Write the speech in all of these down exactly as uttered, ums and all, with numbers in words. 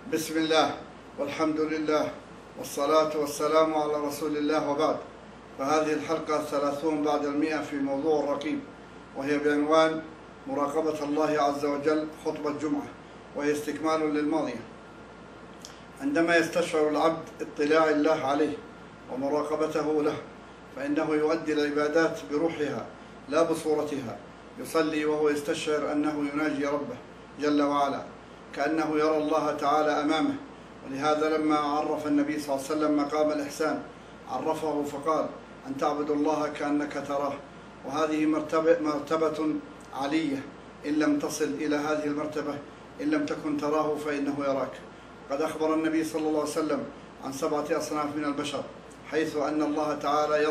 بسم الله والحمد لله والصلاة والسلام على رسول الله، وبعد. فهذه الحلقة الثلاثون بعد المئة في موضوع الرقيب، وهي بعنوان مراقبة الله عز وجل، خطبة جمعة، وهي استكمال للماضية. عندما يستشعر العبد اطلاع الله عليه ومراقبته له، فإنه يؤدي العبادات بروحها لا بصورتها. يصلي وهو يستشعر أنه يناجي ربه جل وعلا، كأنه يرى الله تعالى أمامه. ولهذا لما عرف النبي صلى الله عليه وسلم مقام الإحسان عرفه فقال: أن تعبد الله كأنك تراه. وهذه مرتبة, مرتبة علية، إن لم تصل إلى هذه المرتبة، إن لم تكن تراه فإنه يراك. قد أخبر النبي صلى الله عليه وسلم عن سبعة أصناف من البشر، حيث أن الله تعالى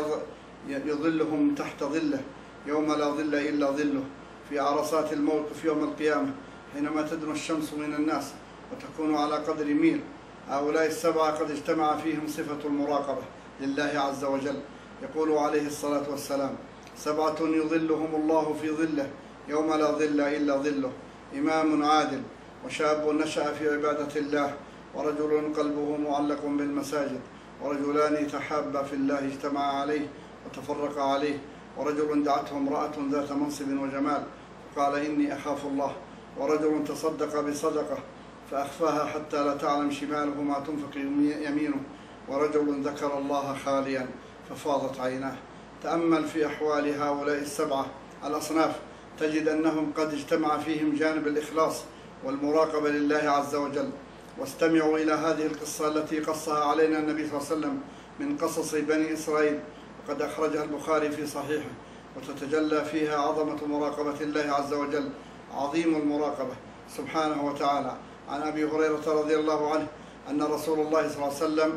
يظلهم تحت ظله يوم لا ظل إلا ظله، في عرصات الموقف يوم القيامة، حينما تدنو الشمس من الناس وتكون على قدر ميل. هؤلاء السبعة قد اجتمع فيهم صفة المراقبة لله عز وجل. يقول عليه الصلاة والسلام: سبعة يظلهم الله في ظله يوم لا ظل إلا ظله: إمام عادل، وشاب نشأ في عبادة الله، ورجل قلبه معلق بالمساجد، ورجلان تحابا في الله اجتمعا عليه وتفرقا عليه، ورجل دعته امرأة ذات منصب وجمال فقال: إني أخاف الله، ورجل تصدق بصدقة فأخفاها حتى لا تعلم شماله ما تنفق يمينه، ورجل ذكر الله خاليا ففاضت عيناه. تأمل في أحوال هؤلاء السبعة الأصناف، تجد أنهم قد اجتمع فيهم جانب الإخلاص والمراقبة لله عز وجل. واستمعوا إلى هذه القصة التي قصها علينا النبي صلى الله عليه وسلم من قصص بني إسرائيل، وقد أخرجها البخاري في صحيحه، وتتجلى فيها عظمة مراقبة الله عز وجل، عظيم المراقبة سبحانه وتعالى. عن أبي هريرة رضي الله عنه أن رسول الله صلى الله عليه وسلم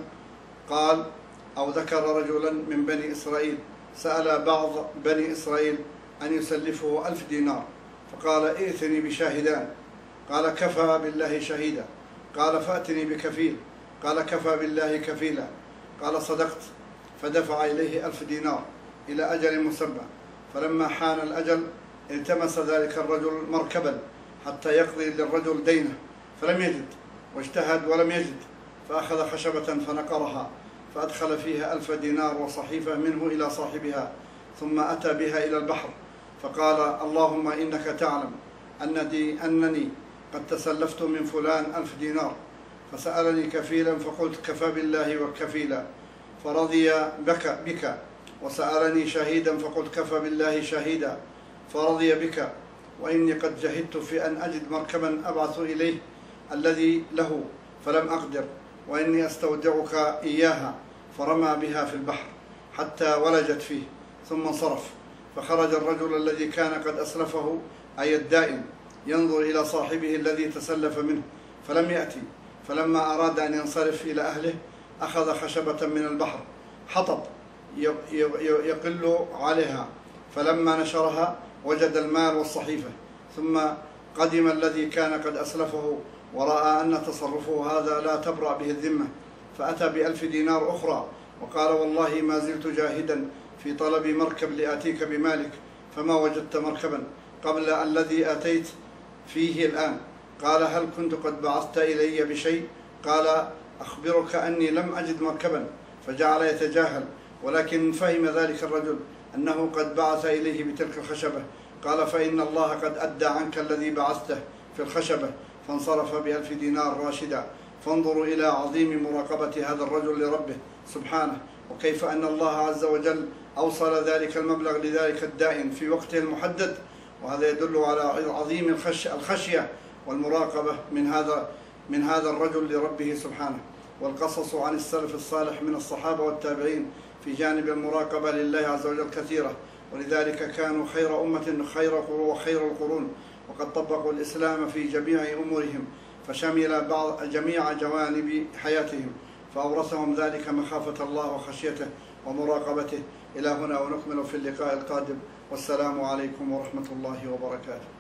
قال أو ذكر رجلا من بني إسرائيل سأل بعض بني إسرائيل أن يسلفه ألف دينار، فقال: ائتني بشاهدان. قال: كفى بالله شهيدا. قال: فأتني بكفيل. قال: كفى بالله كفيلا. قال: صدقت. فدفع إليه ألف دينار إلى أجل مسمى. فلما حان الأجل التمس ذلك الرجل مركبا حتى يقضي للرجل دينه، فلم يجد، واجتهد ولم يجد، فأخذ خشبة فنقرها، فأدخل فيها ألف دينار وصحيفة منه إلى صاحبها، ثم أتى بها إلى البحر، فقال: اللهم إنك تعلم أنني, أنني قد تسلفت من فلان ألف دينار، فسألني كفيلا فقلت: كفى بالله وكفيلا، فرضي بك, بك وسألني شهيدا فقلت: كفى بالله شهيدا، فرضي بك، وإني قد جهدت في أن أجد مركبا أبعث إليه الذي له فلم أقدر، وإني أستودعك إياها، فرمى بها في البحر حتى ولجت فيه ثم انصرف. فخرج الرجل الذي كان قد أسلفه، أي الدائن، ينظر إلى صاحبه الذي تسلف منه فلم يأتي. فلما أراد أن ينصرف إلى أهله أخذ خشبة من البحر، حطب يقل عليها، فلما نشرها وجد المال والصحيفة. ثم قدم الذي كان قد أسلفه ورأى أن تصرفه هذا لا تبرأ به الذمة، فأتى بألف دينار أخرى وقال: والله ما زلت جاهدا في طلب مركب لآتيك بمالك، فما وجدت مركبا قبل الذي آتيت فيه الآن. قال: هل كنت قد بعثت إلي بشيء؟ قال: أخبرك أني لم أجد مركبا. فجعل يتجاهل، ولكن فهم ذلك الرجل أنه قد بعث إليه بتلك الخشبة. قال: فإن الله قد أدى عنك الذي بعثته في الخشبة. فانصرف بألف دينار راشدا. فانظروا إلى عظيم مراقبة هذا الرجل لربه سبحانه، وكيف أن الله عز وجل أوصل ذلك المبلغ لذلك الدائن في وقته المحدد. وهذا يدل على عظيم الخشية والمراقبة من هذا من هذا الرجل لربه سبحانه. والقصص عن السلف الصالح من الصحابة والتابعين في جانب المراقبة لله عز وجل كثيرة، ولذلك كانوا خير أمة خير وخير القرون، وقد طبقوا الإسلام في جميع أمورهم، فشمل بعض جميع جوانب حياتهم، فأورثهم ذلك مخافة الله وخشيته ومراقبته. إلى هنا ونكمل في اللقاء القادم، والسلام عليكم ورحمة الله وبركاته.